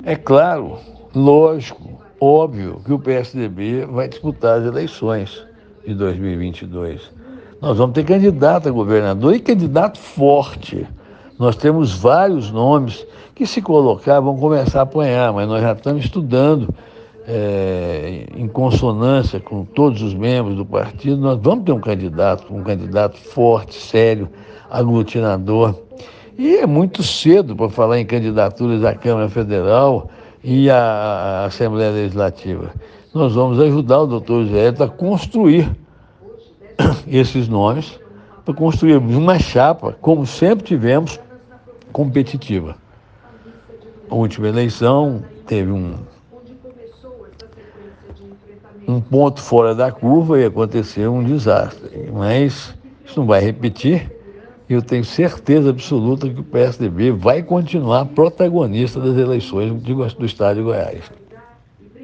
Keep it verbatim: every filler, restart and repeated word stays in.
É claro, lógico, óbvio que o P S D B vai disputar as eleições de dois mil e vinte e dois. Nós vamos ter candidato a governador e candidato forte. Nós temos vários nomes que, se colocar, vão começar a apanhar, mas nós já estamos estudando, é, em consonância com todos os membros do partido. Nós vamos ter um candidato, um candidato forte, sério, aglutinador. E é muito cedo para falar em candidaturas à Câmara Federal e à Assembleia Legislativa. Nós vamos ajudar o doutor José Hélito a construir esses nomes, para construirmos uma chapa, como sempre tivemos, competitiva. A última eleição teve um, um ponto fora da curva e aconteceu um desastre. Mas isso não vai repetir. Eu tenho certeza absoluta que o P S D B vai continuar protagonista das eleições do estado de Goiás.